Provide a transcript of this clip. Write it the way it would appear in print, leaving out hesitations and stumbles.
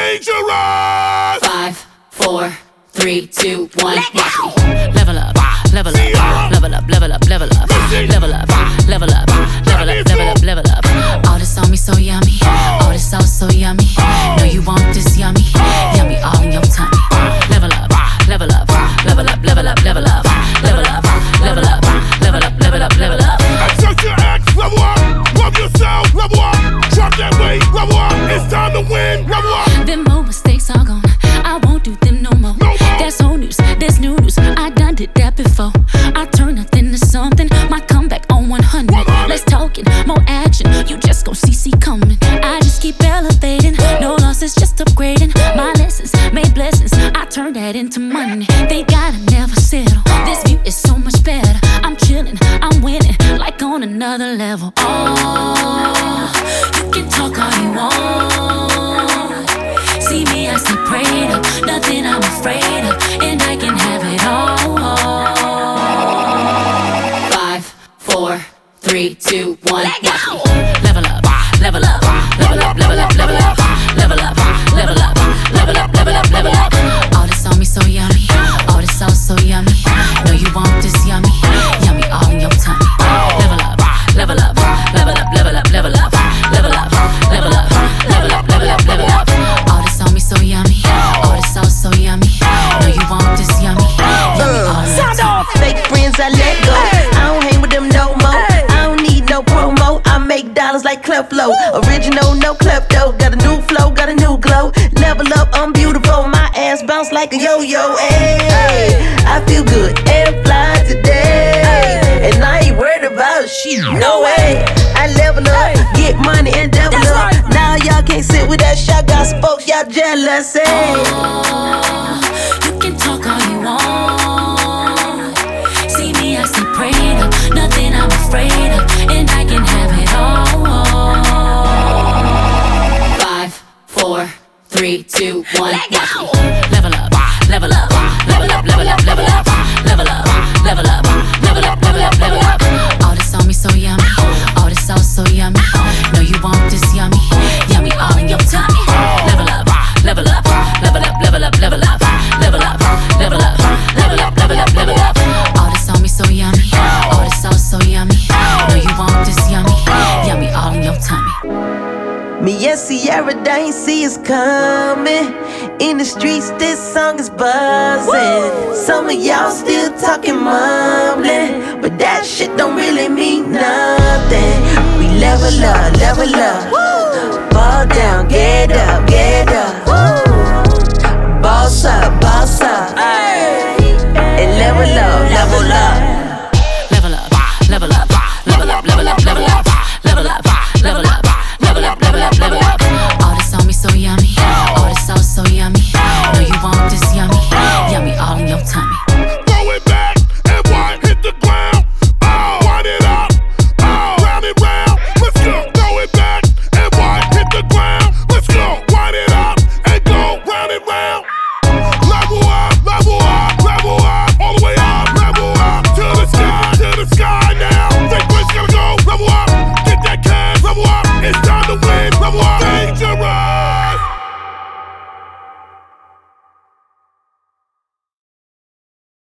dangerous. 5, 4, 3, 2, 1. Let go. Level up, level up, level up, level up, level up, level up, level up, level up, level up, level up. All this on me so yummy, all this sauce so yummy. Know you want this yummy, yummy all in your tummy. Level up, level up, level up, level up, level up, level up, level up, level up, level up, level up. Accept your ex, level up. Love yourself, level up. Drop that weight, level up. It's time to win, level up. Them old mistakes are gone, I won't do them no more. That's old news, there's new news, I done did that before. I turn nothing to something, my comeback on 100. Let's talk it, more action, you just gon' see coming. I just keep elevating, no losses, just upgrading. My lessons made blessings, I turn that into money. They gotta never settle, this view is so much better. I'm chilling, I'm winning, like on another level. Oh, you can talk all you want. See me, I stay prayed up, nothing I'm afraid of, and I can have it all. 5, 4, 3, 2, 1. Let go. Level up, level up, level up, level up, level up, level up, level up, level up, level up, level up. All this on me so yummy, all this sauce so yummy. Know you want this yummy, yummy all in your tummy. Level up, level up, level up, level up, level up, level up, level up, level up, level up, level up. All this on me so yummy, all this sauce so yummy. Know you want this yummy, yummy all in your tummy. Fake friends I let go, I don't hang with them no more. I don't need no promo, I make dollars like Cleflo. Original, no klepto, got a new flow, got a new glow. Level up, I'm beautiful, my ass bounce like a yo-yo. Ay, I feel good and fly today, and I ain't worried about shit, no way. I level up, get money and double up. Now y'all can't sit with that shotgun spokes, y'all jealous. You can talk all you want. See me, I stay prayed up, nothing I'm afraid of, and I can have it all. 5, 4, 3, 2, 1. Let go. Level up, level up, level up, level up, level up, level up, level up, level up, level up, level up. All this on me so yummy, all this sauce so yummy. Know you want this yummy, yummy all in your tummy. Level up, level up, level up, level up, level up, level up, level up, level up, level up, level up. All this on me so yummy, all this sauce so yummy. Know you want this yummy, yummy all in your tummy. Me and Sierra, they ain't see us coming. In the streets, this song is buzzing. Some of y'all still talking mumbling, but that shit don't really mean nothing. We level up, fall down, get up, get up.